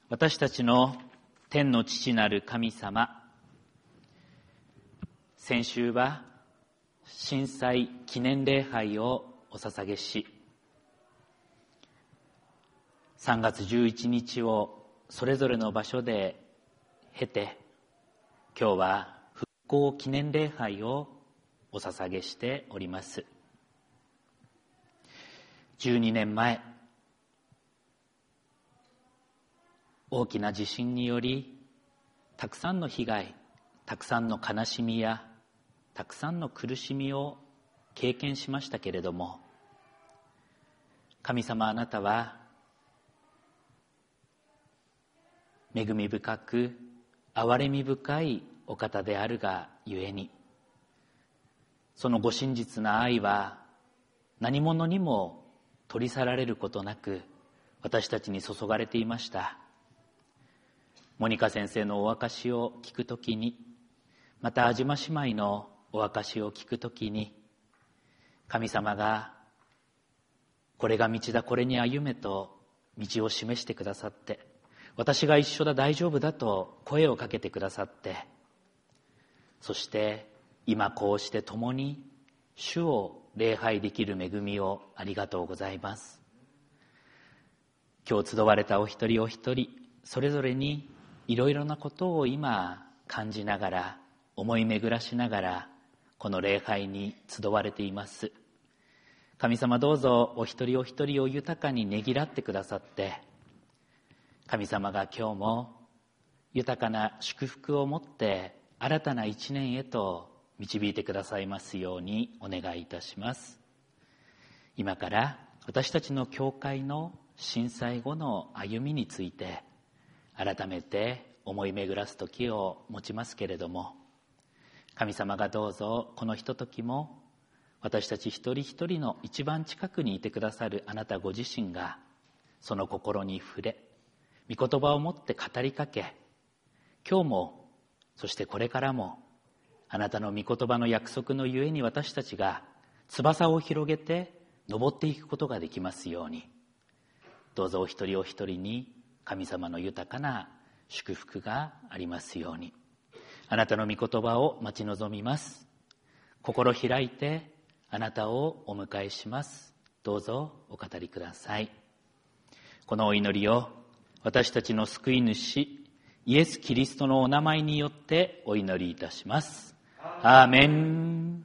私たちの天の父なる神様、先週は震災記念礼拝をお捧げし、3月11日をそれぞれの場所で経て、今日は復興記念礼拝をお捧げしております。12年前、大きな地震によりたくさんの被害、たくさんの悲しみやたくさんの苦しみを経験しましたけれども、神様、あなたは恵み深く憐れみ深いお方であるがゆえに、そのご真実な愛は何者にも取り去られることなく私たちに注がれていました。モニカ先生のお証しを聞くときに、また安島姉妹のお証しを聞くときに、神様がこれが道だ、これに歩めと道を示してくださって、私が一緒だ、大丈夫だと声をかけてくださって、そして今こうして共に主を礼拝できる恵みをありがとうございます。今日集われたお一人お一人、それぞれにいろいろなことを今感じながら、思い巡らしながらこの礼拝に集われています。神様、どうぞお一人お一人を豊かにねぎらってくださって、神様が今日も豊かな祝福を持って新たな一年へと導いてくださいますようにお願いいたします。今から私たちの教会の震災後の歩みについて改めて思い巡らす時を持ちますけれども、神様がどうぞこのひとときも私たち一人一人の一番近くにいてくださるあなたご自身が、その心に触れ、御言葉を持って語りかけ、今日もそしてこれからもあなたの御言葉の約束のゆえに私たちが翼を広げて登っていくことができますように、どうぞお一人お一人に神様の豊かな祝福がありますように。あなたの御言葉を待ち望みます。心開いてあなたをお迎えします。どうぞお語りください。このお祈りを私たちの救い主イエス・キリストのお名前によってお祈りいたします。アーメン。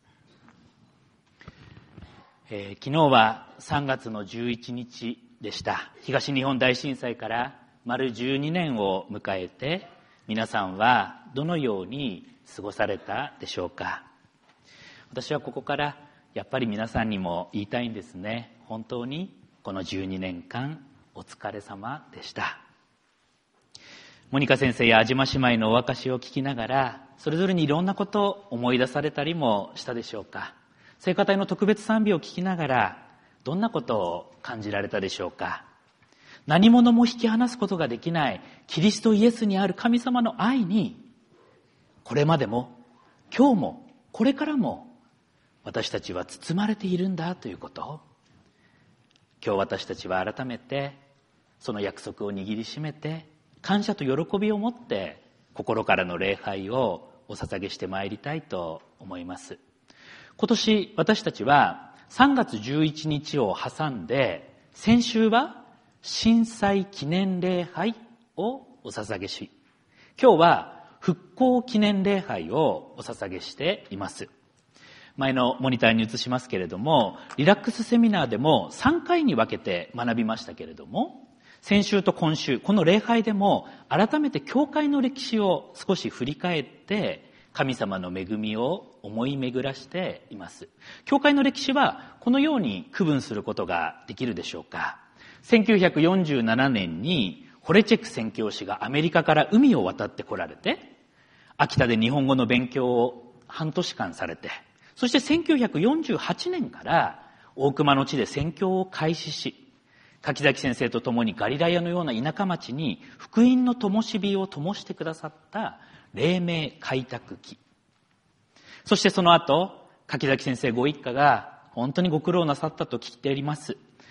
昨日は3月の11日でした。東日本大震災から丸12年を迎えて、皆さんはどのように過ごされたでしょうか。私はここからやっぱり皆さんにも言いたいんですね。本当にこの12年間お疲れ様でした。モニカ先生や安島姉妹のお証しを聞きながら、それぞれにいろんなことを思い出されたりもしたでしょうか。聖歌隊の特別賛美を聞きながらどんなことを感じられたでしょうか。何者も引き離すことができないキリストイエスにある神様の愛に、これまでも今日もこれからも私たちは包まれているんだということを、今日私たちは改めてその約束を握りしめて、感謝と喜びを持って心からの礼拝をお捧げしてまいりたいと思います。今年私たちは3月11日を挟んで、先週は震災記念礼拝をお捧げし、今日は復興記念礼拝をお捧げしています。前のモニターに移しますけれども、リラックスセミナーでも3回に分けて学びましたけれども、先週と今週、この礼拝でも改めて教会の歴史を少し振り返って神様の恵みを思い巡らしています。教会の歴史はこのように区分することができるでしょうか。1947年にホレチェク宣教師がアメリカから海を渡って来られて、秋田で日本語の勉強を半年間されて、そして1948年から大熊の地で宣教を開始し、柿崎先生と共にガリラヤのような田舎町に福音の灯火を灯してくださった黎明開拓期。そしてその後、柿崎先生ご一家が本当にご苦労なさったと聞いております。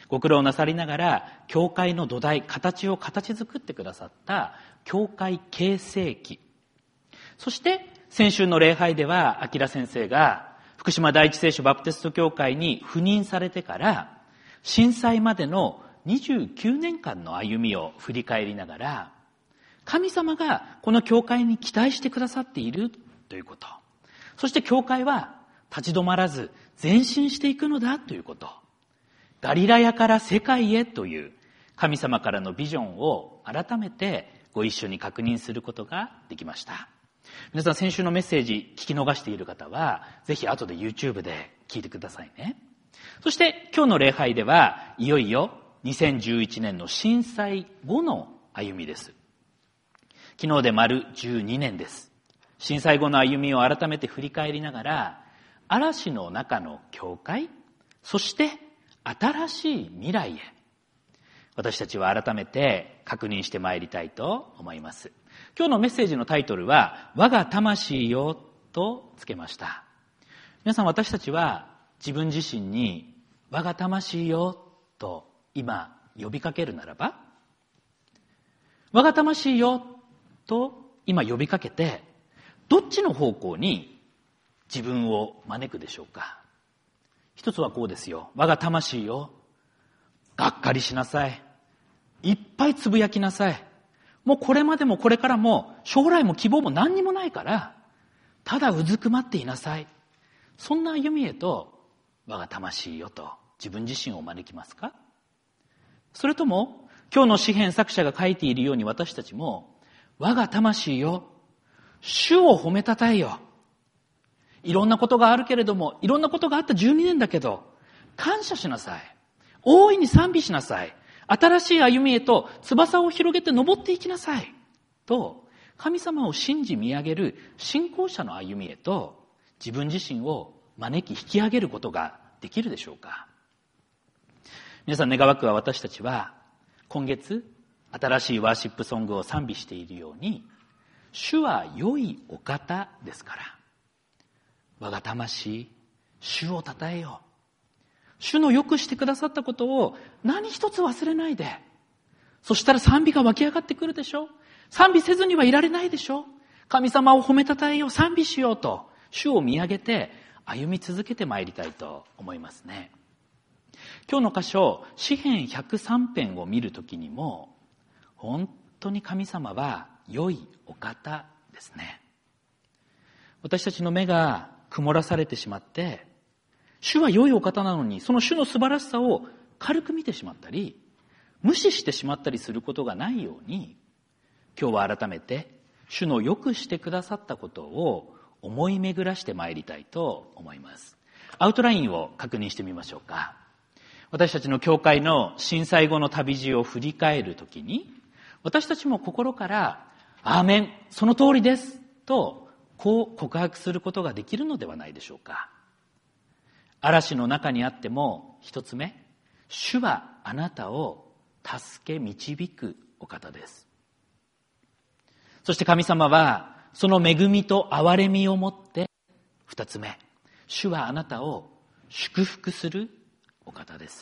ご苦労なさりながら教会の土台、形作ってくださった教会形成期。そして先週の礼拝では明先生が福島第一聖書バプテスト教会に赴任されてから震災までの29年間の歩みを振り返りながら、神様がこの教会に期待してくださっているということ、そして教会は立ち止まらず前進していくのだということ、ガリラヤから世界へという神様からのビジョンを改めてご一緒に確認することができました。皆さん、先週のメッセージ聞き逃している方はぜひ後で YouTube で聞いてくださいね。そして今日の礼拝ではいよいよ2011年の震災後の歩みです。昨日で丸12年です。震災後の歩みを改めて振り返りながら、嵐の中の教会、そして新しい未来へ、私たちは改めて確認してまいりたいと思います。今日のメッセージのタイトルは、我が魂よとつけました。皆さん、私たちは自分自身に我が魂よと今呼びかけるならば、我が魂よと今呼びかけて、どっちの方向に自分を招くでしょうか。一つはこうですよ。我が魂よ、がっかりしなさい。いっぱいつぶやきなさい。もうこれまでもこれからも将来も希望も何にもないから、ただうずくまっていなさい。そんな歩みへと、我が魂よと自分自身を招きますか。それとも今日の詩編作者が書いているように、私たちも我が魂よ、主を褒めたたえよ。いろんなことがあるけれども、いろんなことがあった12年だけど、感謝しなさい。大いに賛美しなさい。新しい歩みへと翼を広げて登っていきなさい。と、神様を信じ見上げる信仰者の歩みへと、自分自身を招き引き上げることができるでしょうか。皆さん、願わくは私たちは、今月、新しいワーシップソングを賛美しているように、主は良いお方ですから、我が魂、主をたたえよう。主のよくしてくださったことを何一つ忘れないで。そしたら賛美が湧き上がってくるでしょ。賛美せずにはいられないでしょ。神様を褒めたたえよう、賛美しようと、主を見上げて歩み続けてまいりたいと思いますね。今日の箇所、詩編103編を見るときにも、本当に神様は良いお方ですね。私たちの目が曇らされてしまって、主は良いお方なのに、その主の素晴らしさを軽く見てしまったり、無視してしまったりすることがないように、今日は改めて主のよくしてくださったことを思い巡らしてまいりたいと思います。アウトラインを確認してみましょうか。私たちの教会の震災後の旅路を振り返るときに、私たちも心からアーメン、その通りですとこう告白することができるのではないでしょうか。嵐の中にあっても、一つ目、主はあなたを助け導くお方です。そして神様はその恵みと憐れみをもって、二つ目、主はあなたを祝福するお方です。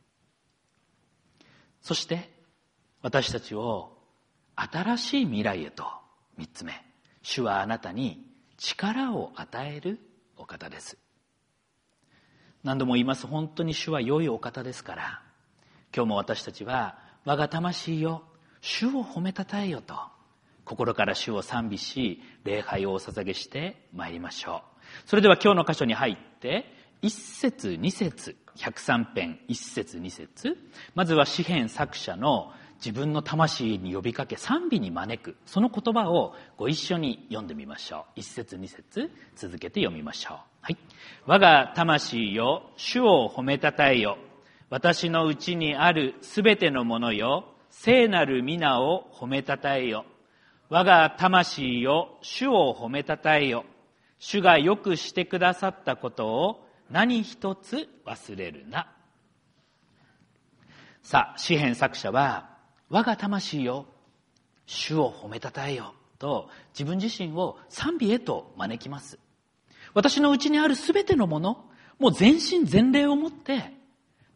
そして私たちを新しい未来へと、三つ目、主はあなたに力を与えるお方です。何度も言います。本当に主は良いお方ですから、今日も私たちは我が魂よ、主を褒めたたえよと、心から主を賛美し、礼拝をお捧げしてまいりましょう。それでは今日の箇所に入って、1節2節、103編1節2節、まずは詩編作者の自分の魂に呼びかけ賛美に招く、その言葉をご一緒に読んでみましょう。1節2節続けて読みましょう。はい。我が魂よ、主を褒めたたえよ。私のうちにあるすべてのものよ、聖なる皆を褒めたたえよ。我が魂よ、主を褒めたたえよ。主がよくしてくださったことを何一つ忘れるな。さあ、詩編作者は、我が魂よ、主を褒めたたえよと自分自身を賛美へと招きます。私のうちにあるすべてのもの、もう全身全霊をもって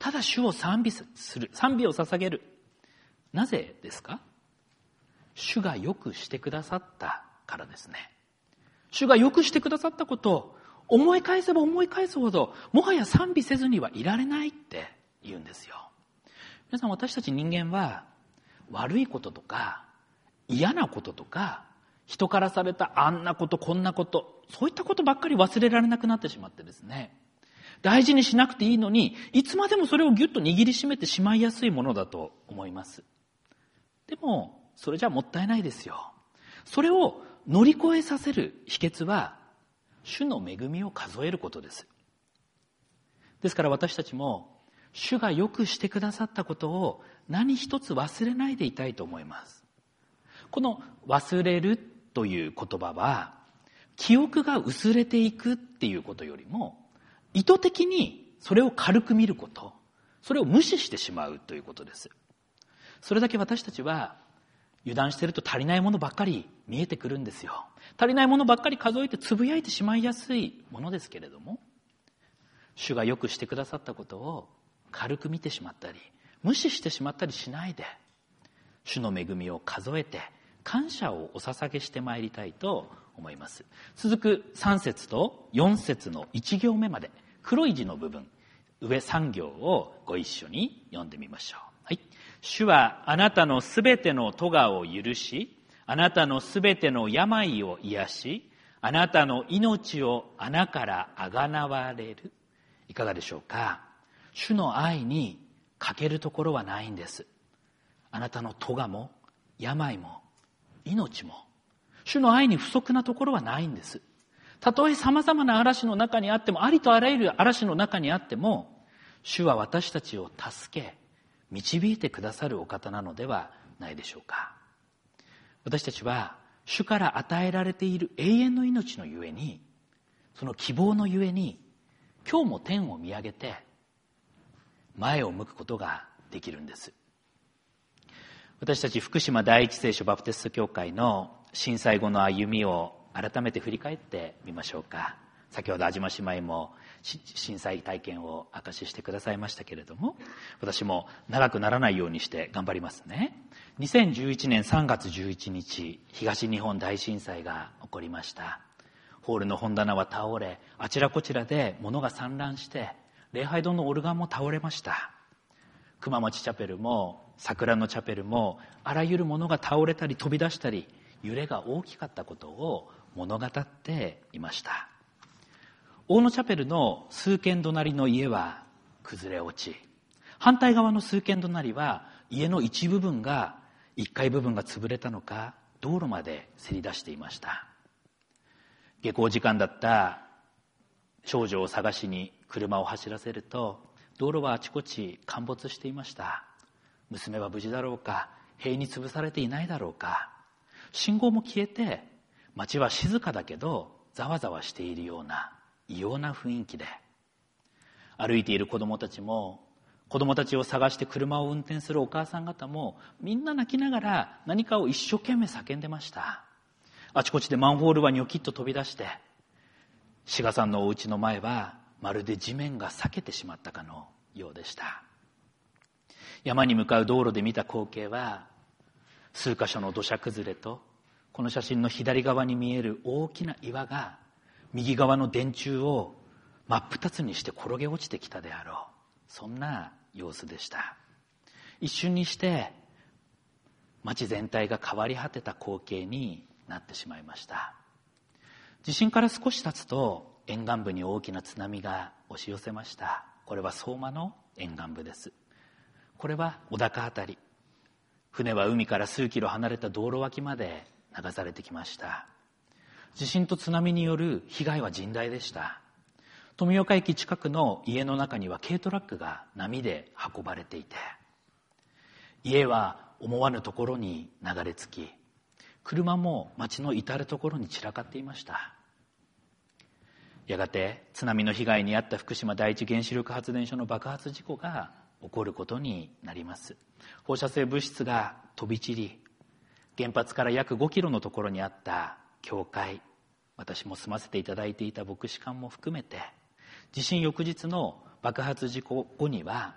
ただ主を賛美する、賛美を捧げる。なぜですか？主がよくしてくださったからですね。主がよくしてくださったことを思い返せば思い返すほど、もはや賛美せずにはいられないって言うんですよ。皆さん、私たち人間は悪いこととか嫌なこととか、人からされたあんなことこんなこと、そういったことばっかり忘れられなくなってしまってですね、大事にしなくていいのに、いつまでもそれをギュッと握りしめてしまいやすいものだと思います。でもそれじゃもったいないですよ。それを乗り越えさせる秘訣は、主の恵みを数えることです。ですから私たちも主がよくしてくださったことを何一つ忘れないでいたいと思います。この忘れるという言葉は、記憶が薄れていくっていうことよりも、意図的にそれを軽く見ること、それを無視してしまうということです。それだけ私たちは油断していると足りないものばっかり見えてくるんですよ。足りないものばっかり数えてつぶやいてしまいやすいものですけれども、主がよくしてくださったことを軽く見てしまったり無視してしまったりしないで、主の恵みを数えて感謝をお捧げしてまいりたいと思います。続く3節と4節の1行目まで、黒い字の部分、上3行をご一緒に読んでみましょう。はい。主はあなたのすべての咎を許し、あなたのすべての病を癒し、あなたの命を穴からあがなわれる。いかがでしょうか？主の愛に欠けるところはないんです。あなたの咎も病も命も、主の愛に不足なところはないんです。たとえ様々な嵐の中にあっても、ありとあらゆる嵐の中にあっても、主は私たちを助け導いてくださるお方なのではないでしょうか。私たちは主から与えられている永遠の命のゆえに、その希望のゆえに、今日も天を見上げて前を向くことができるんです。私たち福島第一聖書バプテスト教会の震災後の歩みを改めて振り返ってみましょうか。先ほど安島姉妹も震災体験を明かししてくださいましたけれども、私も長くならないようにして頑張りますね。2011年3月11日、東日本大震災が起こりました。ホールの本棚は倒れ、あちらこちらで物が散乱して、礼拝堂のオルガンも倒れました。熊町チャペルも桜のチャペルも、あらゆるものが倒れたり飛び出したり、揺れが大きかったことを物語っていました。大野チャペルの数軒隣の家は崩れ落ち、反対側の数軒隣は家の一部分が、1階部分が潰れたのか道路までせり出していました。下校時間だった少女を探しに車を走らせると、道路はあちこち陥没していました。娘は無事だろうか、塀に潰されていないだろうか。信号も消えて、街は静かだけどざわざわしているような異様な雰囲気で、歩いている子どもたちも、子どもたちを探して車を運転するお母さん方も、みんな泣きながら何かを一生懸命叫んでました。あちこちでマンホールはニョキッと飛び出して、志賀さんのお家の前はまるで地面が裂けてしまったかのようでした。山に向かう道路で見た光景は、数箇所の土砂崩れと、この写真の左側に見える大きな岩が右側の電柱を真っ二つにして転げ落ちてきたであろう、そんな様子でした。一瞬にして町全体が変わり果てた光景になってしまいました。地震から少し経つと、沿岸部に大きな津波が押し寄せました。これは相馬の沿岸部です。これは小高あたり、船は海から数キロ離れた道路脇まで流されてきました。地震と津波による被害は甚大でした。富岡駅近くの家の中には軽トラックが波で運ばれていて、家は思わぬところに流れ着き、車も町の至るところに散らかっていました。やがて津波の被害に遭った福島第一原子力発電所の爆発事故が起こることになります。放射性物質が飛び散り、原発から約5キロのところにあった教会、私も住ませていただいていた牧師館も含めて、地震翌日の爆発事故後には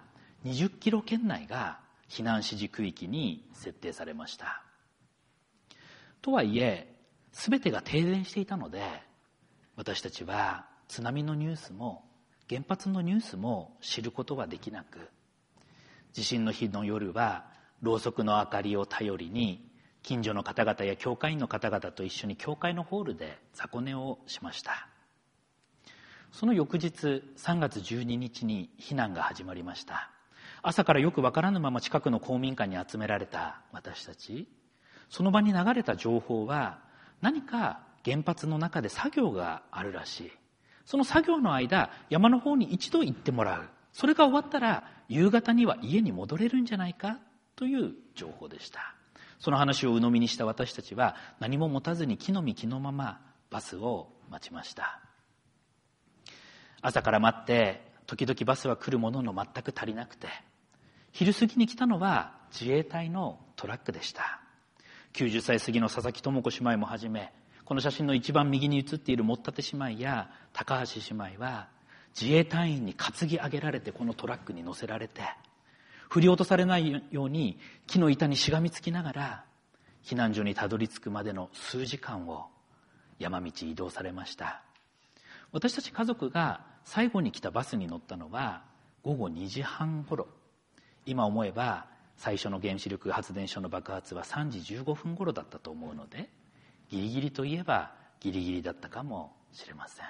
20キロ圏内が避難指示区域に設定されました。とはいえ、すべてが停電していたので、私たちは津波のニュースも原発のニュースも知ることができなく、地震の日の夜はろうそくの明かりを頼りに近所の方々や教会員の方々と一緒に教会のホールで雑魚寝をしました。その翌日3月12日に避難が始まりました。朝からよくわからぬまま近くの公民館に集められた私たち、その場に流れた情報は何か原発の中で作業があるらしい。その作業の間、山の方に一度行ってもらう。それが終わったら夕方には家に戻れるんじゃないかという情報でした。その話を鵜呑みにした私たちは何も持たずに気の身気のままバスを待ちました。朝から待って時々バスは来るものの全く足りなくて、昼過ぎに来たのは自衛隊のトラックでした。90歳過ぎの佐々木智子姉妹もはじめ、この写真の一番右に写っているもったて姉妹や高橋姉妹は自衛隊員に担ぎ上げられてこのトラックに乗せられて、振り落とされないように木の板にしがみつきながら避難所にたどり着くまでの数時間を山道移動されました。私たち家族が最後に来たバスに乗ったのは午後2時半ごろ。今思えば最初の原子力発電所の爆発は3時15分ごろだったと思うので、ギリギリといえばギリギリだったかもしれません。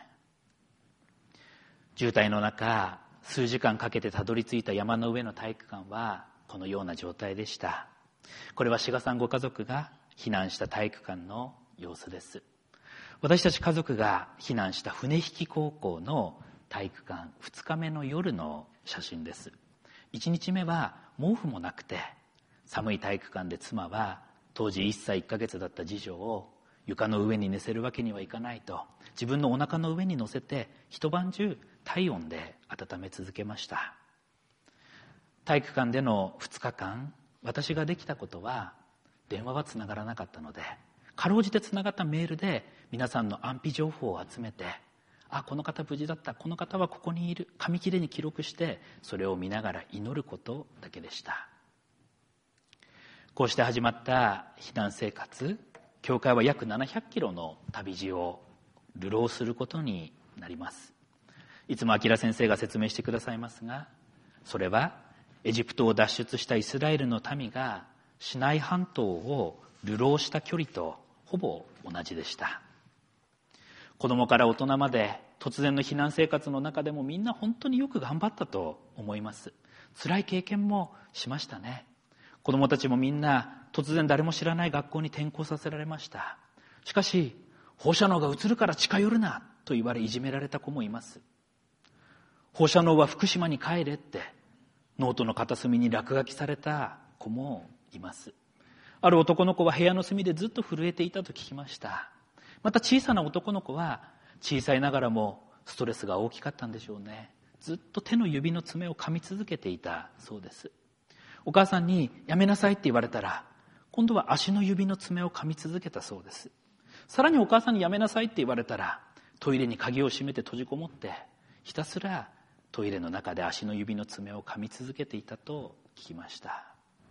渋滞の中、数時間かけてたどり着いた山の上の体育館はこのような状態でした。これは志賀さんご家族が避難した体育館の様子です。私たち家族が避難した船引高校の体育館2日目の夜の写真です。1日目は毛布もなくて、寒い体育館で妻は当時1歳1ヶ月だった次女を床の上に寝せるわけにはいかないと、自分のお腹の上に乗せて一晩中体温で温め続けました。体育館での2日間、私ができたことは電話はつながらなかったので、かろうじてつながったメールで皆さんの安否情報を集めて、この方無事だった、この方はここにいる、紙切れに記録してそれを見ながら祈ることだけでした。こうして始まった避難生活、教会は約700キロの旅路を流浪することになります。いつも明先生が説明してくださいますが、それはエジプトを脱出したイスラエルの民がシナイ半島を流浪した距離とほぼ同じでした。子供から大人まで突然の避難生活の中でもみんな本当によく頑張ったと思います。辛い経験もしましたね。子供たちもみんな突然誰も知らない学校に転校させられました。しかし放射能が移るから近寄るなと言われいじめられた子もいます。放射能は福島に帰れってノートの片隅に落書きされた子もいます。ある男の子は部屋の隅でずっと震えていたと聞きました。また小さな男の子は小さいながらもストレスが大きかったんでしょうね。ずっと手の指の爪を噛み続けていたそうです。お母さんにやめなさいって言われたら今度は足の指の爪を噛み続けたそうです。さらにお母さんにやめなさいって言われたらトイレに鍵を閉めて閉じこもってひたすらトイレの中で足の指の爪を噛み続けていたと聞きました。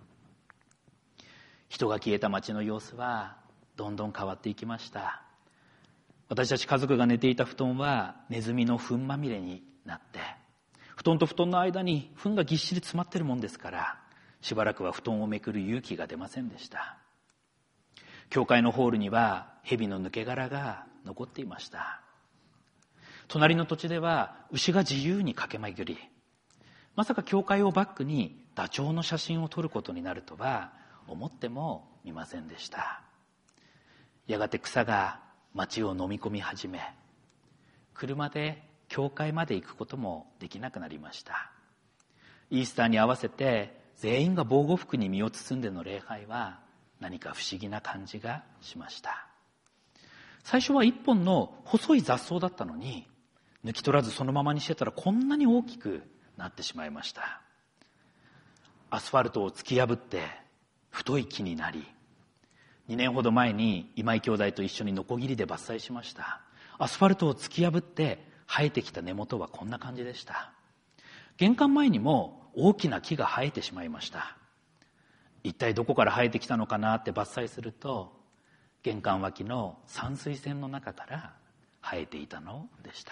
人が消えた町の様子はどんどん変わっていきました。私たち家族が寝ていた布団はネズミの糞まみれになって、布団と布団の間に糞がぎっしり詰まってるもんですからしばらくは布団をめくる勇気が出ませんでした。教会のホールには蛇の抜け殻が残っていました。隣の土地では牛が自由に駆け巡り、まさか教会をバックにダチョウの写真を撮ることになるとは思ってもみませんでした。やがて草が町を飲み込み始め、車で教会まで行くこともできなくなりました。イースターに合わせて全員が防護服に身を包んでの礼拝は何か不思議な感じがしました。最初は一本の細い雑草だったのに、抜き取らずそのままにしてたらこんなに大きくなってしまいました。アスファルトを突き破って太い木になり、2年ほど前に今井兄弟と一緒にノコギリで伐採しました。アスファルトを突き破って生えてきた根元はこんな感じでした。玄関前にも大きな木が生えてしまいました。一体どこから生えてきたのかなって伐採すると、玄関脇の散水栓の中から生えていたのでした。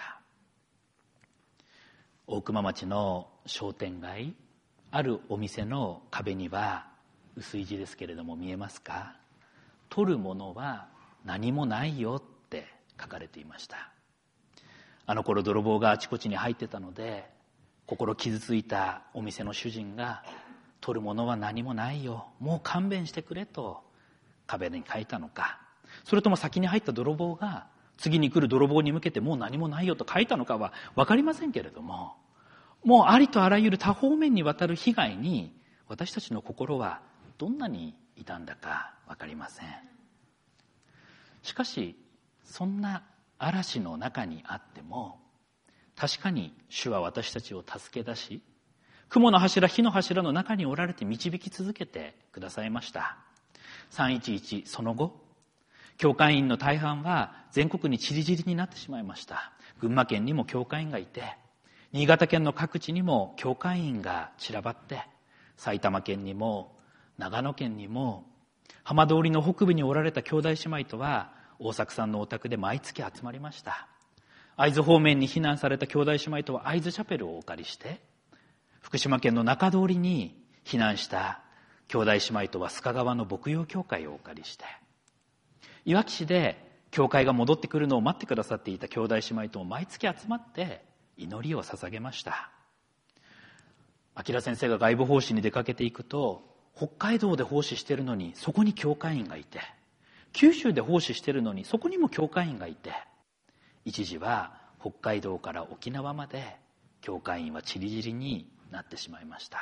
大熊町の商店街、あるお店の壁には薄い字ですけれども見えますか？取るものは何もないよって書かれていました。あの頃泥棒があちこちに入ってたので、心傷ついたお店の主人が、取るものは何もないよ、もう勘弁してくれと壁に書いたのか、それとも先に入った泥棒が次に来る泥棒に向けてもう何もないよと書いたのかは分かりませんけれども、もうありとあらゆる多方面にわたる被害に私たちの心はどんなに傷んだか分かりません。しかしそんな嵐の中にあっても、確かに主は私たちを助け出し、雲の柱、火の柱の中におられて導き続けてくださいました。311その後、教会員の大半は全国に散り散りになってしまいました。群馬県にも教会員がいて、新潟県の各地にも教会員が散らばって、埼玉県にも長野県にも、浜通りの北部におられた兄弟姉妹とは大作さんのお宅で毎月集まりました。会津方面に避難された兄弟姉妹とは会津チャペルをお借りして、福島県の中通りに避難した兄弟姉妹とは須賀川の牧養教会をお借りして、いわき市で教会が戻ってくるのを待ってくださっていた兄弟姉妹とも毎月集まって祈りを捧げました。明先生が外部奉仕に出かけていくと、北海道で奉仕しているのにそこに教会員がいて、九州で奉仕しているのにそこにも教会員がいて、一時は北海道から沖縄まで教会員は散り散りになってしまいました。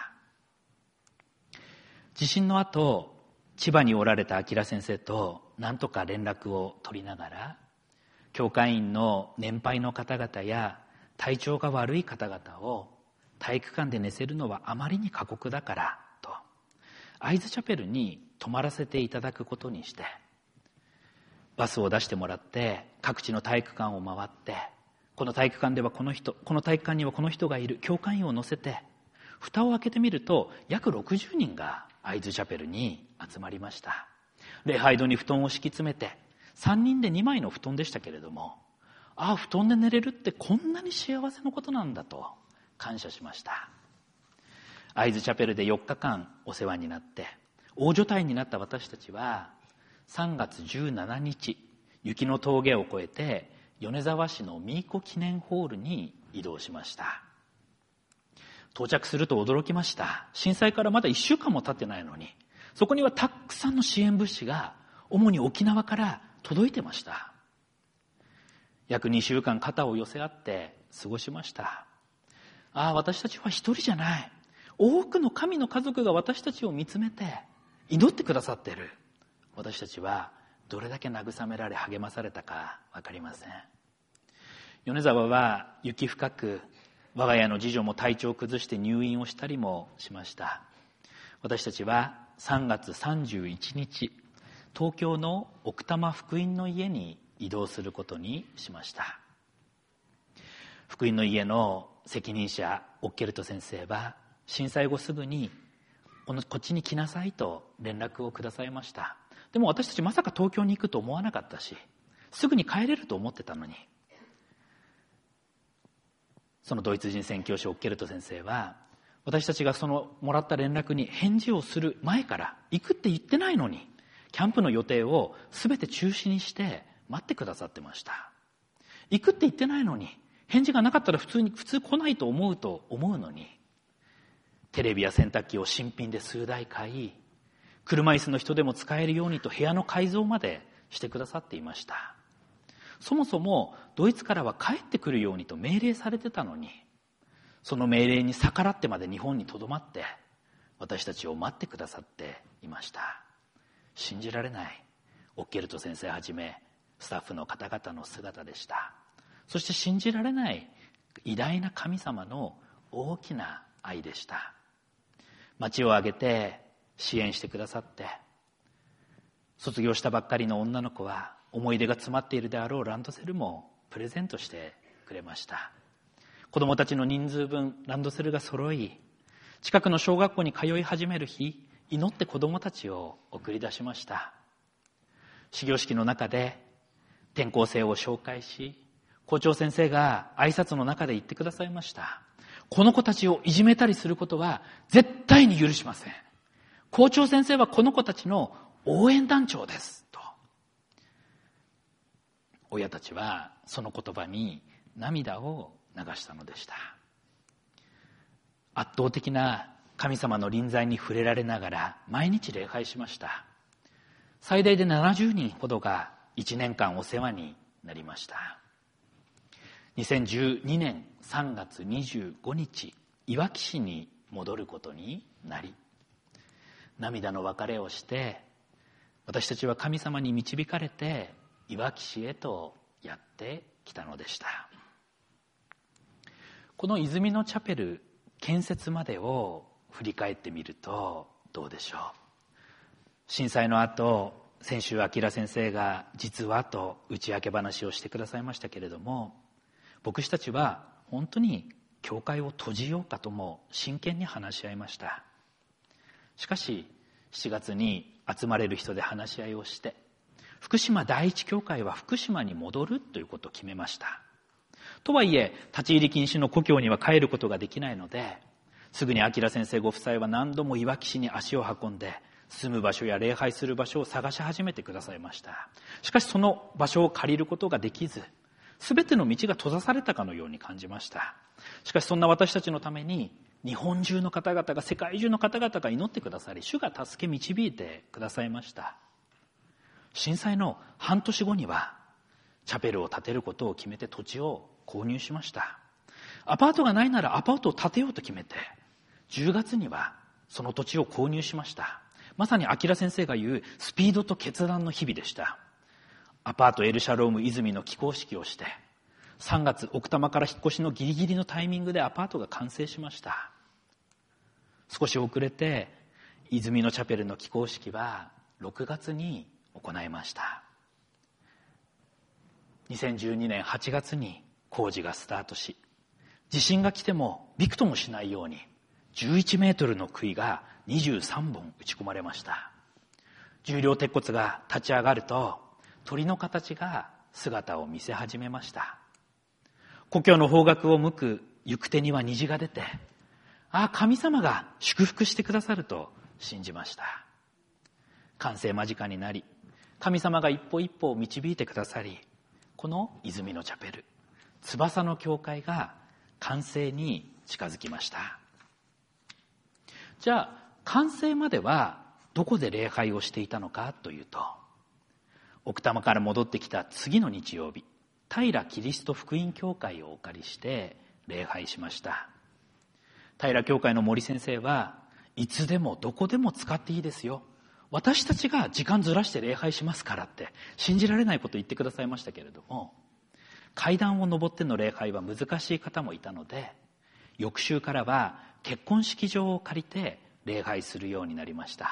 地震の後、千葉におられた明先生と何とか連絡を取りながら、教会員の年配の方々や体調が悪い方々を体育館で寝せるのはあまりに過酷だからと、会津チャペルに泊まらせていただくことにして、バスを出してもらって各地の体育館を回って、この体育館ではこの人、この体育館にはこの人がいる、教会員を乗せて、蓋を開けてみると約60人が会津チャペルに集まりました。礼拝堂に布団を敷き詰めて、3人で2枚の布団でしたけれども、ああ布団で寝れるってこんなに幸せのことなんだと感謝しました。会津チャペルで4日間お世話になって大所帯になった私たちは、3月17日雪の峠を越えて米沢市のミーコ記念ホールに移動しました。到着すると驚きました。震災からまだ1週間も経ってないのに、そこにはたくさんの支援物資が主に沖縄から届いてました。約2週間肩を寄せ合って過ごしました。ああ、私たちは一人じゃない。多くの神の家族が私たちを見つめて祈ってくださっている。私たちはどれだけ慰められ励まされたか分かりません。米沢は雪深く、我が家の次女も体調を崩して入院をしたりもしました。私たちは3月31日、東京の奥多摩福音の家に移動することにしました。福音の家の責任者オッケルト先生は震災後すぐにこっちに来なさいと連絡をくださいました。でも私たちまさか東京に行くと思わなかったし、すぐに帰れると思ってたのに、そのドイツ人宣教師オッケルト先生は、私たちがそのもらった連絡に返事をする前から、行くって言ってないのにキャンプの予定を全て中止にして待ってくださってました。行くって言ってないのに、返事がなかったら普通来ないと思うのに、テレビや洗濯機を新品で数台買い、車椅子の人でも使えるようにと部屋の改造までしてくださっていました。そもそもドイツからは帰ってくるようにと命令されてたのに、その命令に逆らってまで日本に留まって私たちを待ってくださっていました。信じられないオッケルト先生はじめスタッフの方々の姿でした。そして信じられない偉大な神様の大きな愛でした。町を挙げて支援してくださって、卒業したばっかりの女の子は思い出が詰まっているであろうランドセルもプレゼントしてくれました。子供たちの人数分ランドセルが揃い、 近くの小学校に通い始める日、祈って子供たちを送り出しました。始業式の中で転校生を紹介し、校長先生が挨拶の中で言ってくださいました。この子たちをいじめたりすることは絶対に許しません。校長先生はこの子たちの応援団長ですと。親たちはその言葉に涙を流したのでした。圧倒的な神様の臨在に触れられながら毎日礼拝しました。最大で70人ほどが1年間お世話になりました。2012年3月25日、いわき市に戻ることになり、涙の別れをして、私たちは神様に導かれていわき市へとやってきたのでした。この泉のチャペル建設までを振り返ってみるとどうでしょう。震災の後、先週明先生が実はと打ち明け話をしてくださいましたけれども、牧師たちは本当に教会を閉じようかとも真剣に話し合いました。しかし7月に集まれる人で話し合いをして、福島第一教会は福島に戻るということを決めました。とはいえ立ち入り禁止の故郷には帰ることができないので、すぐに明先生ご夫妻は何度もいわき市に足を運んで、住む場所や礼拝する場所を探し始めてくださいました。しかしその場所を借りることができず、すべての道が閉ざされたかのように感じました。しかしそんな私たちのために、日本中の方々が、世界中の方々が祈ってくださり、主が助け導いてくださいました。震災の半年後にはチャペルを建てることを決めて土地を購入しました。アパートがないならアパートを建てようと決めて、10月にはその土地を購入しました。まさに明先生が言うスピードと決断の日々でした。アパートエルシャローム泉の起工式をして、3月奥多摩から引っ越しのギリギリのタイミングでアパートが完成しました。少し遅れて泉のチャペルの起工式は6月に行いました。2012年8月に工事がスタートし、地震が来てもびくともしないように11メートルの杭が23本打ち込まれました。重量鉄骨が立ち上がると鳥の形が姿を見せ始めました。故郷の方角を向く行く手には虹が出て、神様が祝福してくださると信じました。完成間近になり、神様が一歩一歩を導いてくださり、この泉のチャペル、翼の教会が完成に近づきました。じゃあ完成まではどこで礼拝をしていたのかというと、奥多摩から戻ってきた次の日曜日、平キリスト福音教会をお借りして礼拝しました。平教会の森先生はいつでもどこでも使っていいですよ、私たちが時間ずらして礼拝しますからって信じられないことを言ってくださいましたけれども、階段を上っての礼拝は難しい方もいたので、翌週からは結婚式場を借りて礼拝するようになりました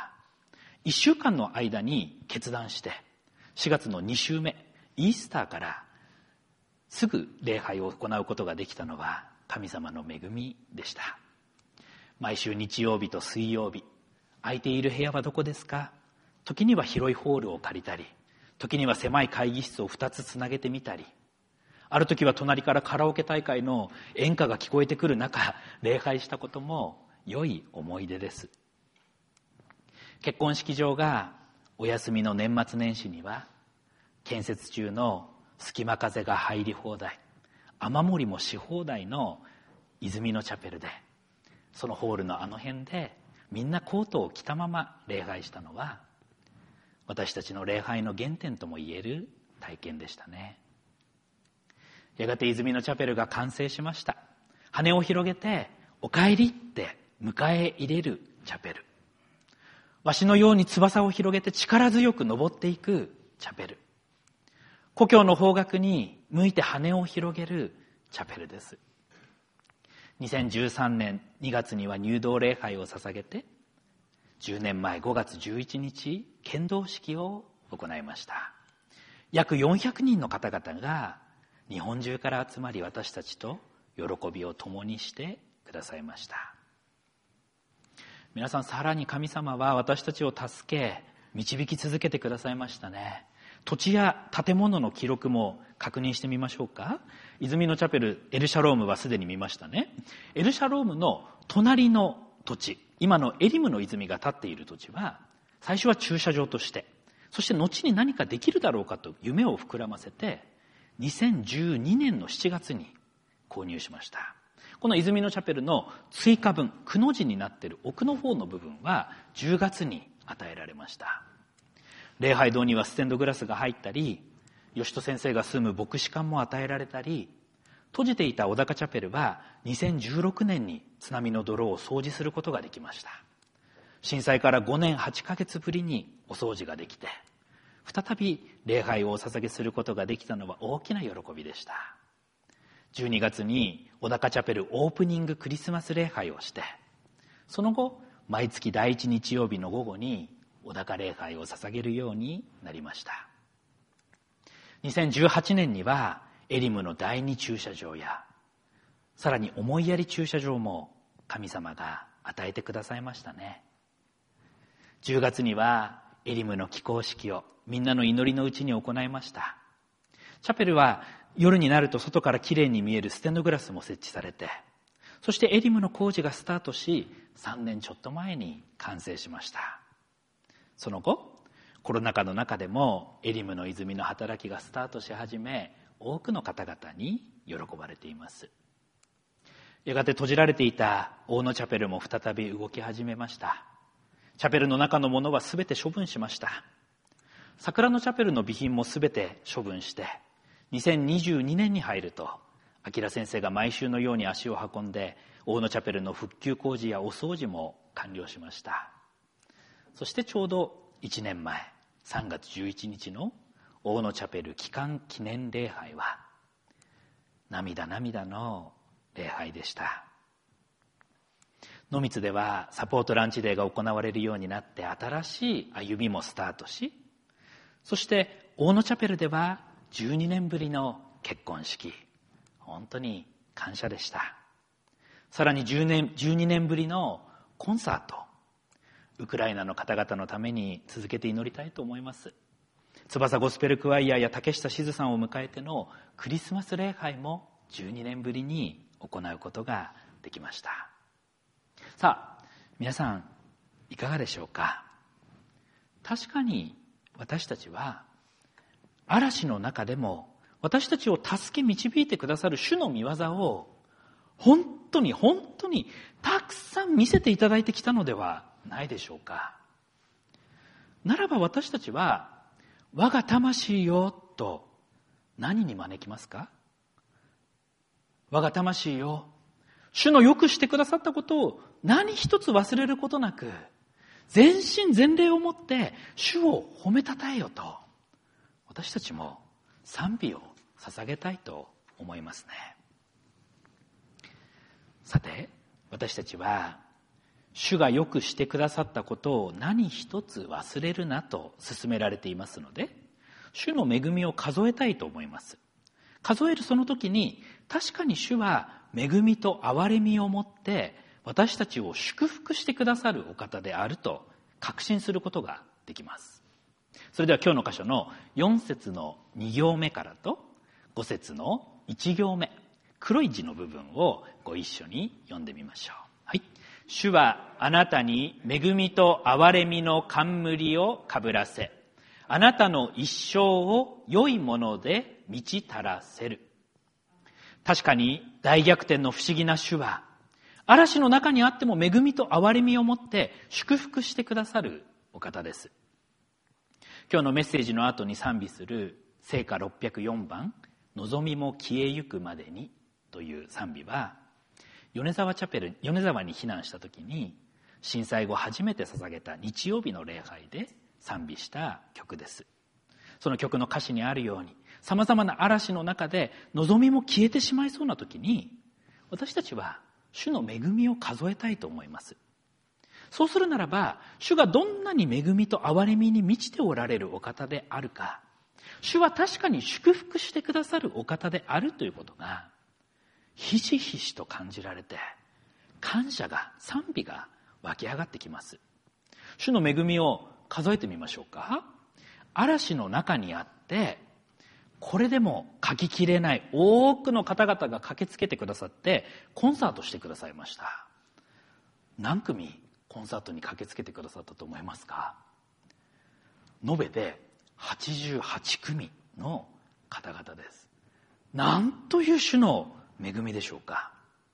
。1週間の間に決断して、4月の2週目イースターからすぐ礼拝を行うことができたのは神様の恵みでした。毎週日曜日と水曜日、空いている部屋はどこですか？時には広いホールを借りたり、時には狭い会議室を2つつなげてみたり、ある時は隣からカラオケ大会の演歌が聞こえてくる中、礼拝したことも良い思い出です。結婚式場がお休みの年末年始には、建設中の隙間風が入り放題、雨漏りもし放題の泉のチャペルで、そのホールのあの辺でみんなコートを着たまま礼拝したのは、私たちの礼拝の原点とも言える体験でしたね。やがて泉のチャペルが完成しました。羽を広げてお帰りって迎え入れるチャペル。わしのように翼を広げて力強く登っていくチャペル。故郷の方角に向いて羽を広げるチャペルです。2013年2月には入道礼拝を捧げて、10年前5月11日献堂式を行いました。約400人の方々が日本中から集まり、私たちと喜びを共にしてくださいました。 皆さん、さらに神様は私たちを助け導き続けてくださいましたね。土地や建物の記録も確認してみましょうか。泉のチャペルエルシャロームはすでに見ましたね。エルシャロームの隣の土地、今のエリムの泉が立っている土地は、最初は駐車場として、そして後に何かできるだろうかと夢を膨らませて、2012年の7月に購入しました。この泉のチャペルの追加分、くの字になっている奥の方の部分は10月に与えられました。礼拝堂にはステンドグラスが入ったり、吉戸先生が住む牧師館も与えられたり、閉じていた小高チャペルは2016年に津波の泥を掃除することができました。震災から5年8ヶ月ぶりにお掃除ができて、再び礼拝をお捧げすることができたのは大きな喜びでした。12月に小高チャペルオープニングクリスマス礼拝をして、その後毎月第1日曜日の午後に小高礼拝を捧げるようになりました。2018年にはエリムの第2駐車場や、さらに思いやり駐車場も神様が与えてくださいましたね。10月にはエリムの起工式をみんなの祈りのうちに行いました。チャペルは夜になると外からきれいに見えるステンドグラスも設置されて、そしてエリムの工事がスタートし、3年ちょっと前に完成しました。その後、コロナ禍の中でもエリムの泉の働きがスタートし始め、多くの方々に喜ばれています。やがて閉じられていた大野チャペルも再び動き始めました。チャペルの中のものはすべて処分しました。桜のチャペルの備品もすべて処分して、2022年に入ると、明先生が毎週のように足を運んで、大野チャペルの復旧工事やお掃除も完了しました。そしてちょうど1年前、3月11日の大野チャペル帰還記念礼拝は、涙の礼拝でした。野光ではサポートランチデーが行われるようになって、新しい歩みもスタートし、そして大野チャペルでは12年ぶりの結婚式、本当に感謝でした。さらに12年ぶりのコンサート、ウクライナの方々のために続けて祈りたいと思います。翼ゴスペルクワイアや竹下しずさんを迎えてのクリスマス礼拝も12年ぶりに行うことができました。さあ、皆さんいかがでしょうか。確かに私たちは嵐の中でも私たちを助け導いてくださる主の御業を本当にたくさん見せていただいてきたのではないでしょうか。ならば私たちは我が魂よと何に招きますか。我が魂よ、主のよくしてくださったことを何一つ忘れることなく、全身全霊をもって主を褒めたたえよと、私たちも賛美を捧げたいと思いますね。さて、私たちは主がよくしてくださったことを何一つ忘れるなと勧められていますので、主の恵みを数えたいと思います。数えるその時に、確かに主は恵みと憐れみをもって私たちを祝福してくださるお方であると確信することができます。それでは今日の箇所の4節の2行目からと5節の1行目、黒い字の部分をご一緒に読んでみましょう。はい。主はあなたに恵みと憐れみの冠をかぶらせ、あなたの一生を良いもので満ち足らせる。確かに大逆転の不思議な主は、嵐の中にあっても恵みと憐れみをもって祝福してくださるお方です。今日のメッセージの後に賛美する聖歌604番、望みも消えゆくまでにという賛美は、米沢に避難した時に震災後初めて捧げた日曜日の礼拝で賛美した曲です。その曲の歌詞にあるように、様々な嵐の中で望みも消えてしまいそうな時に、私たちは主の恵みを数えたいと思います。そうするならば、主がどんなに恵みと憐れみに満ちておられるお方であるか、主は確かに祝福してくださるお方であるということがひしひしと感じられて、賛美が湧き上がってきます。主の恵みを数えてみましょうか。嵐の中にあって、これでも書ききれない多くの方々が駆けつけてくださってコンサートしてくださいました。何組コンサートに駆けつけてくださったと思いますか？延べで88組の方々です。なんという主の恵みでしょうか。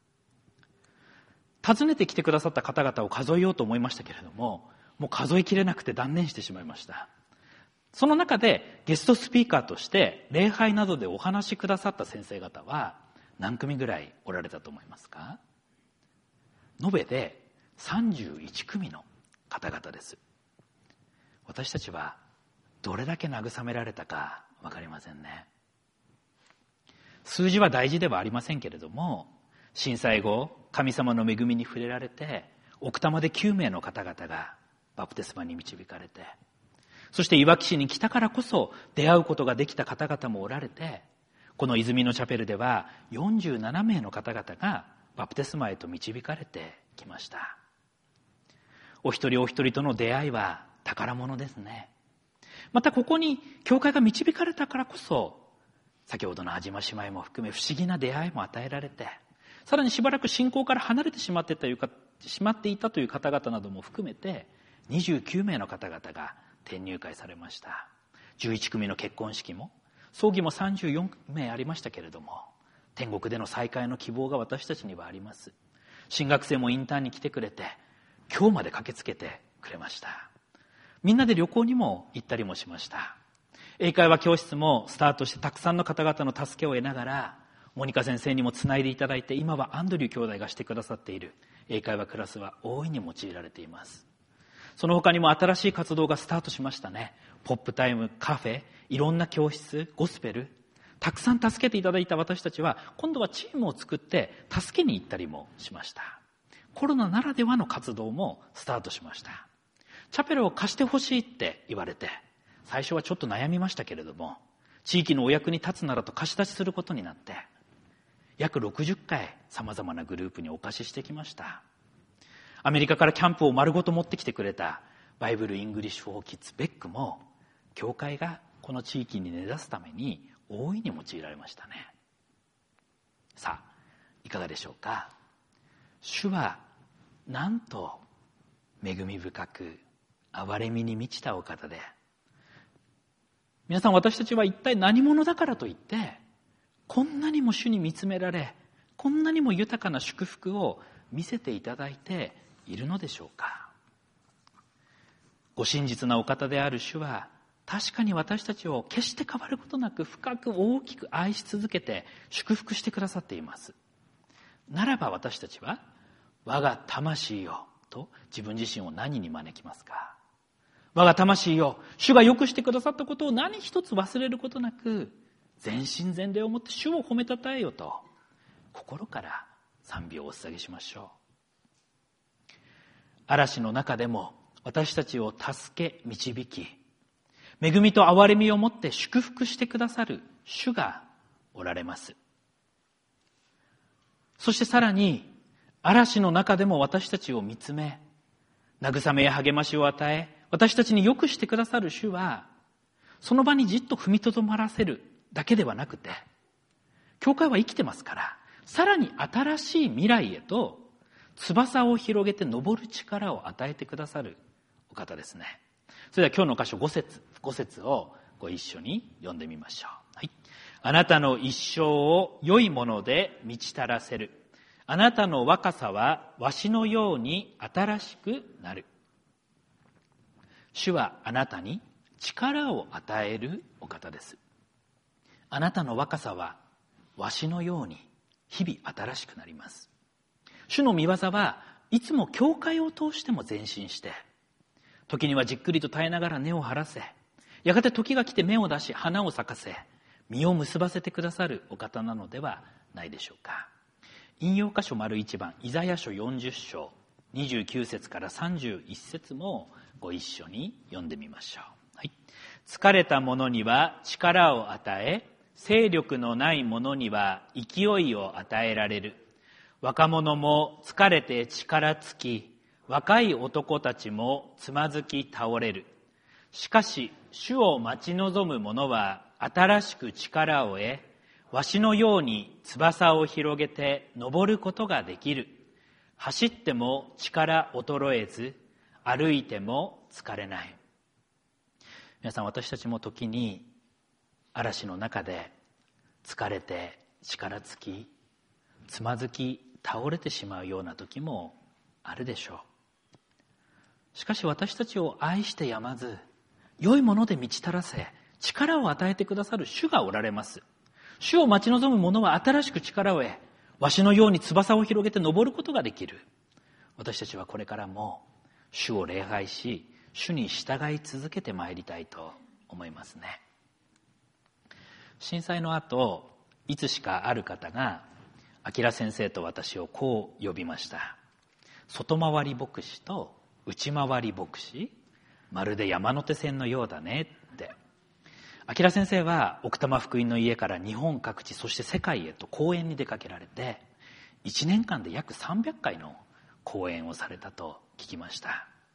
訪ねてきてくださった方々を数えようと思いましたけれども、もう数えきれなくて断念してしまいました。その中でゲストスピーカーとして礼拝などでお話しくださった先生方は何組ぐらいおられたと思いますか？延べで31組の方々です。私たちはどれだけ慰められたか分かりませんね。数字は大事ではありませんけれども、震災後神様の恵みに触れられて奥多摩で9名の方々がバプテスマに導かれて、そしていわき市に来たからこそ出会うことができた方々もおられて、この泉のチャペルでは47名の方々がバプテスマへと導かれてきました。お一人お一人との出会いは宝物ですね。またここに教会が導かれたからこそ、先ほどの安島姉妹も含め不思議な出会いも与えられて、さらにしばらく信仰から離れてしまっていたという方々なども含めて29名の方々が転入会されました。11組の結婚式も葬儀も34名ありましたけれども、天国での再会の希望が私たちにはあります。新学生もインターンに来てくれて、今日まで駆けつけてくれました。みんなで旅行にも行ったりもしました。英会話教室もスタートしてたくさんの方々の助けを得ながら、モニカ先生にもつないでいただいて、今はアンドリュー兄弟がしてくださっている英会話クラスは大いに用いられています。その他にも新しい活動がスタートしましたね。ポップタイム、カフェ、いろんな教室、ゴスペル、たくさん助けていただいた私たちは今度はチームを作って助けに行ったりもしました。コロナならではの活動もスタートしました。チャペルを貸してほしいって言われて、最初はちょっと悩みましたけれども、地域のお役に立つならと貸し出しすることになって、約60回様々なグループにお貸ししてきました。アメリカからキャンプを丸ごと持ってきてくれたバイブル・イングリッシュ・フォー・キッズ・ベックも、教会がこの地域に根ざすために大いに用いられましたね。さあ、いかがでしょうか。主はなんと恵み深く憐れみに満ちたお方で、皆さん、私たちは一体何者だからといってこんなにも主に見つめられ、こんなにも豊かな祝福を見せていただいているのでしょうか。ご真実なお方である主は、確かに私たちを決して変わることなく深く大きく愛し続けて祝福してくださっています。ならば私たちは、我が魂よと自分自身を何に招きますか。我が魂よ、主がよくしてくださったことを何一つ忘れることなく、全身全霊をもって主を褒めたたえよと、心から賛美をお捧げしましょう。嵐の中でも私たちを助け導き、恵みと憐れみをもって祝福してくださる主がおられます。そしてさらに、嵐の中でも私たちを見つめ、慰めや励ましを与え、私たちによくしてくださる主は、その場にじっと踏みとどまらせるだけではなくて、教会は生きてますから、さらに新しい未来へと翼を広げて登る力を与えてくださるお方ですね。それでは今日の箇所5節をご一緒に読んでみましょう。はい。あなたの一生を良いもので満ち足らせる。あなたの若さはわしのように新しくなる。主はあなたに力を与えるお方です。あなたの若さはわしのように日々新しくなります。主の御業はいつも教会を通しても前進して、時にはじっくりと耐えながら根を張らせ、やがて時が来て芽を出し花を咲かせ、実を結ばせてくださるお方なのではないでしょうか。引用箇所丸1番、イザヤ書40章29節から31節もご一緒に読んでみましょう。はい。疲れた者には力を与え、勢力のない者には勢いを与えられる。若者も疲れて力尽き、 若い男たちもつまずき倒れる。しかし主を待ち望む者は新しく力を得、わしのように翼を広げて登ることができる。走っても力衰えず、歩いても疲れない。皆さん、私たちも時に嵐の中で疲れて力尽き、つまずき倒れてしまうような時もあるでしょう。しかし私たちを愛してやまず、良いもので満ち足らせ、力を与えてくださる主がおられます。主を待ち望む者は新しく力を得、わしのように翼を広げて登ることができる。私たちはこれからも主を礼拝し、主に従い続けてまいりたいと思いますね。震災の後、いつしかある方が明先生と私をこう呼びました。外回り牧師と内回り牧師、まるで山手線のようだねって。明先生は奥多摩福音の家から日本各地、そして世界へと講演に出かけられて、1年間で約300回の講演をされたと聞きました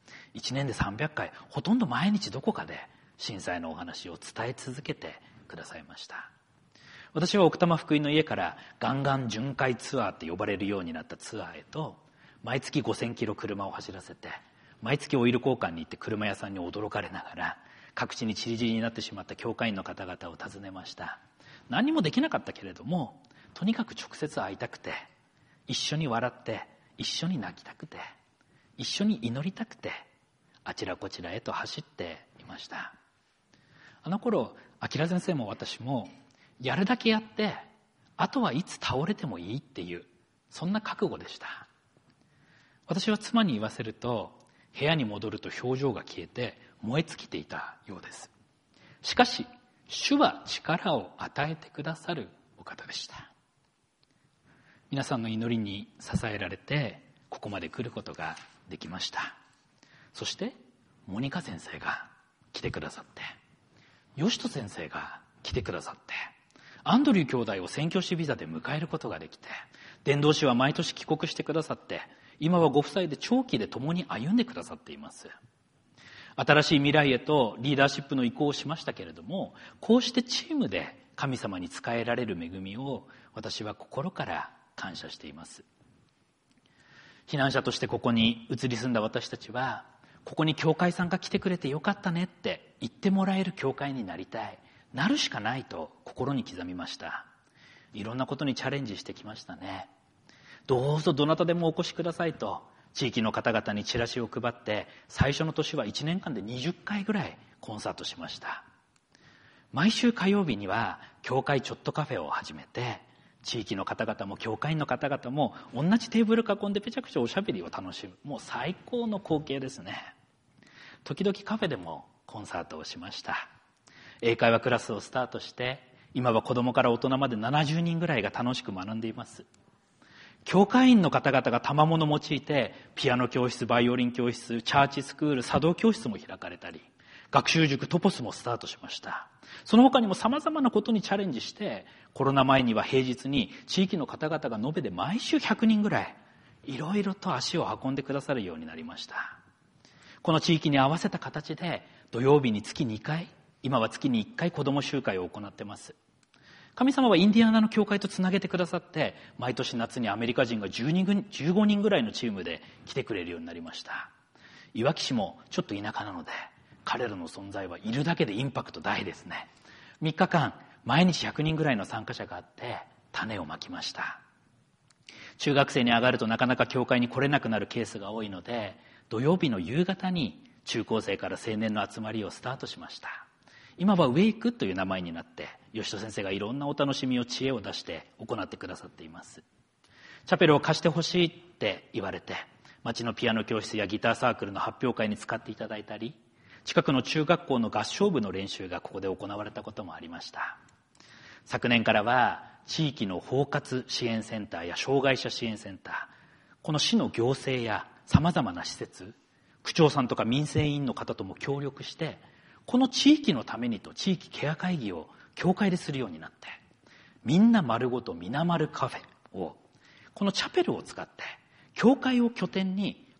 。1年で300回、ほとんど毎日どこかで震災のお話を伝え続けてくださいました。私は奥多摩福音の家からガンガン巡回ツアーって呼ばれるようになったツアーへと、毎月5000キロ車を走らせて、毎月オイル交換に行って車屋さんに驚かれながら、各地に散り散りになってしまった教会員の方々を訪ねました。何もできなかったけれども、とにかく直接会いたくて、一緒に笑って、一緒に泣きたくて、一緒に祈りたくて、あちらこちらへと走っていました。あの頃、明先生も私も、やるだけやって、あとはいつ倒れてもいいっていう、そんな覚悟でした。私は妻に言わせると、部屋に戻ると表情が消えて燃え尽きていたようです。しかし、主は力を与えてくださるお方でした。皆さんの祈りに支えられて、ここまで来ることができました。そして、モニカ先生が来てくださって、ヨシト先生が来てくださって、アンドリュー兄弟を宣教師ビザで迎えることができて、伝道師は毎年帰国してくださって、今はご夫妻で長期で共に歩んでくださっています。新しい未来へとリーダーシップの移行をしましたけれども、こうしてチームで神様に仕えられる恵みを私は心から感謝しています。避難者としてここに移り住んだ私たちは、ここに教会さんが来てくれてよかったねって言ってもらえる教会になりたい、なるしかないと心に刻みました。いろんなことにチャレンジしてきましたね。どうぞどなたでもお越しくださいと地域の方々にチラシを配って、最初の年は1年間で20回ぐらいコンサートしました。毎週火曜日には教会ちょっとカフェを始めて、地域の方々も教会員の方々も同じテーブル囲んでぺちゃくちゃおしゃべりを楽しむ、もう最高の光景ですね。時々カフェでもコンサートをしました。英会話クラスをスタートして、今は子供から大人まで70人ぐらいが楽しく学んでいます。教会員の方々が賜物を用いて、ピアノ教室、バイオリン教室、チャーチスクール、茶道教室も開かれたり、学習塾トポスもスタートしました。その他にも様々なことにチャレンジして、コロナ前には平日に地域の方々が延べで毎週100人ぐらい、いろいろと足を運んでくださるようになりました。この地域に合わせた形で、土曜日に月2回、今は月に1回子ども集会を行っています。神様はインディアナの教会とつなげてくださって、毎年夏にアメリカ人が15人ぐらいのチームで来てくれるようになりました。いわき市もちょっと田舎なので、彼らの存在はいるだけでインパクト大ですね。3日間、毎日100人ぐらいの参加者があって、種をまきました。中学生に上がるとなかなか教会に来れなくなるケースが多いので、土曜日の夕方に中高生から青年の集まりをスタートしました。今はウェイクという名前になって、吉戸先生がいろんなお楽しみを、知恵を出して行ってくださっています。チャペルを貸してほしいって言われて、町のピアノ教室やギターサークルの発表会に使っていただいたり、近くの中学校の合唱部の練習がここで行われたこともありました。昨年からは地域の包括支援センターや障害者支援センター、この市の行政や様々な施設、区長さんとか民生委員の方とも協力して、この地域のためにと地域ケア会議を教会でするようになって、みんな丸ごとみなまるカフェを、このチャペルを使って教会を拠点に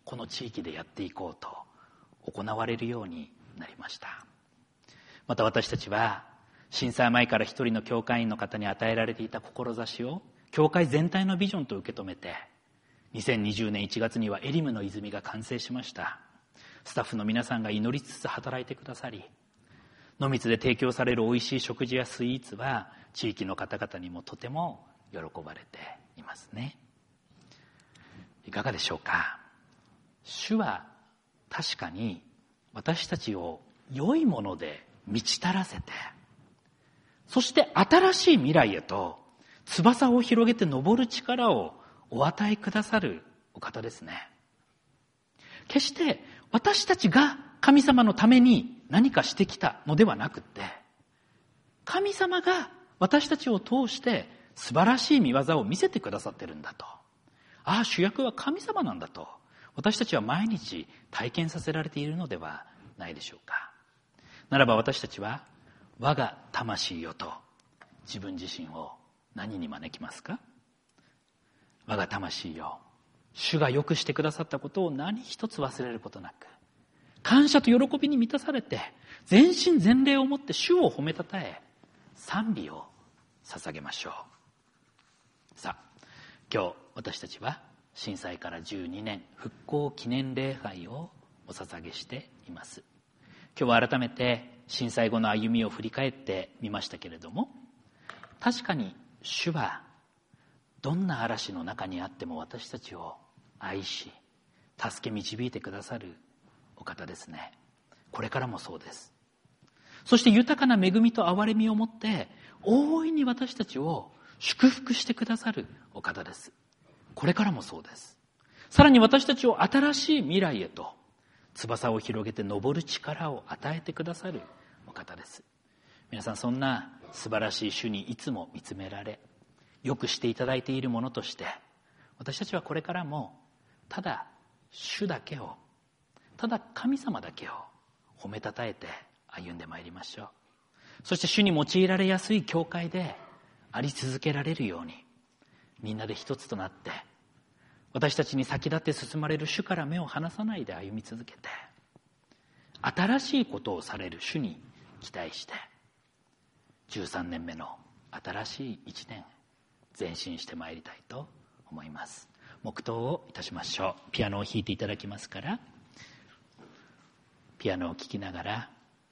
この地域でやっていこうと行われるようになりました。また私たちは震災前から一人の教会員の方に与えられていた志を教会全体のビジョンと受け止めて、2020年1月にはエリムの泉が完成しました。スタッフの皆さんが祈りつつ働いてくださり、野光で提供される美味しい食事やスイーツは地域の方々にもとても喜ばれていますね。いかがでしょうか。主は確かに私たちを良いもので満ち足らせて、そして新しい未来へと翼を広げて登る力をお与えくださるお方ですね。決して私たちが神様のために何かしてきたのではなくって、神様が私たちを通して素晴らしい御業を見せてくださってるんだと。ああ、主役は神様なんだと私たちは毎日体験させられているのではないでしょうか。ならば私たちは我が魂よと自分自身を何に招きますか。我が魂よ、主がよくしてくださったことを何一つ忘れることなく、感謝と喜びに満たされて全身全霊をもって主を褒めたたえ賛美を捧げましょう。さあ、今日私たちは震災から12年復興記念礼拝をお捧げしています。今日は改めて震災後の歩みを振り返ってみましたけれども、確かに主はどんな嵐の中にあっても私たちを愛し助け導いてくださるお方ですね。これからもそうです。そして豊かな恵みと憐れみをもって大いに私たちを祝福してくださるお方です。これからもそうです。さらに私たちを新しい未来へと翼を広げて登る力を与えてくださるお方です。皆さん、そんな素晴らしい主にいつも見つめられ、よくしていただいているものとして、私たちはこれからもただ主だけを、ただ神様だけを褒めたたえて歩んでまいりましょう。そして主に用いられやすい教会であり続けられるように、みんなで一つとなって私たちに先立って進まれる主から目を離さないで歩み続けて、新しいことをされる主に期待して、13年目の新しい1年前進してまいりたいと思います。黙祷をいたしましょう。ピアノを弾いていただきますから、ピアノを聴きながら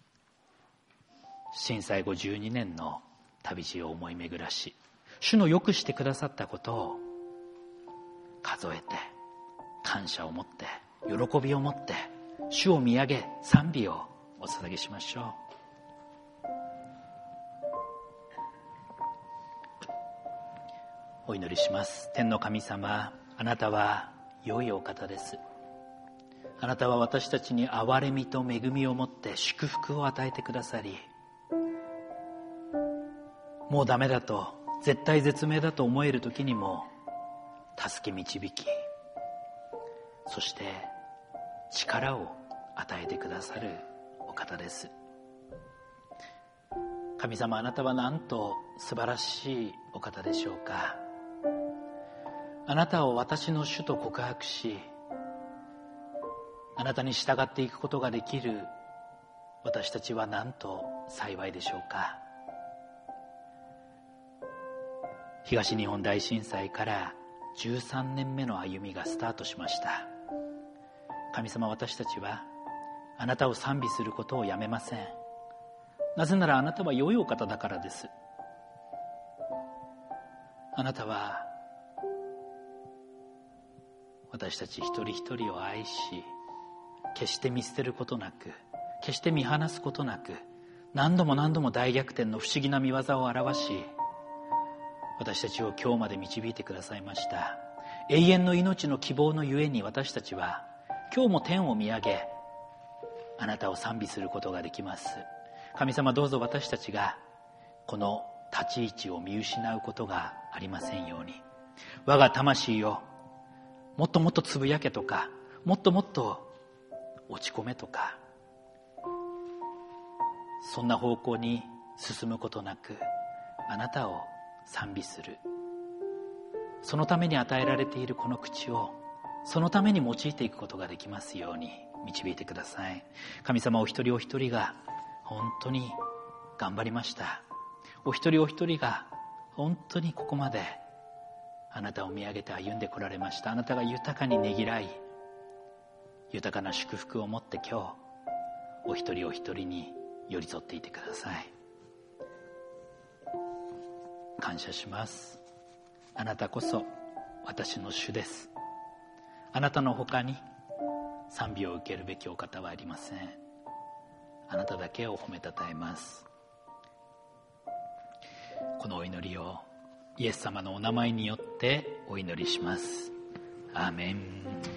震災後12年の旅路を思い巡らし、主のよくしてくださったことを数えて、感謝を持って、喜びを持って主を見上げ賛美をお捧げしましょう。お祈りします。天の神様、あなたは良いお方です。あなたは私たちに憐れみと恵みをもって祝福を与えてくださり、もうダメだと、絶対絶命だと思える時にも助け導き、そして力を与えてくださるお方です。神様、あなたはなんと素晴らしいお方でしょうか。あなたを私の主と告白し、あなたに従っていくことができる私たちはなんと幸いでしょうか。東日本大震災から13年目の歩みがスタートしました。神様、私たちはあなたを賛美することをやめません。なぜならあなたは良いお方だからです。あなたは私たち一人一人を愛し、決して見捨てることなく、決して見放すことなく、何度も何度も大逆転の不思議な見業を表し、私たちを今日まで導いてくださいました。永遠の命の希望のゆえに、私たちは今日も天を見上げ、あなたを賛美することができます。神様、どうぞ私たちがこの立ち位置を見失うことがありませんように。我が魂よ、もっともっとつぶやけとか、もっともっと落ち込めとか、そんな方向に進むことなく、あなたを賛美する、そのために与えられているこの口をそのために用いていくことができますように導いてください。神様、お一人お一人が本当に頑張りました。お一人お一人が本当にここまであなたを見上げて歩んでこられました。あなたが豊かにねぎらい、豊かな祝福を持って今日お一人お一人に寄り添っていてください。感謝します。あなたこそ私の主です。あなたの他に賛美を受けるべきお方はありません。あなただけを褒めたたえます。このお祈りをイエス様のお名前によってお祈りします。アーメン。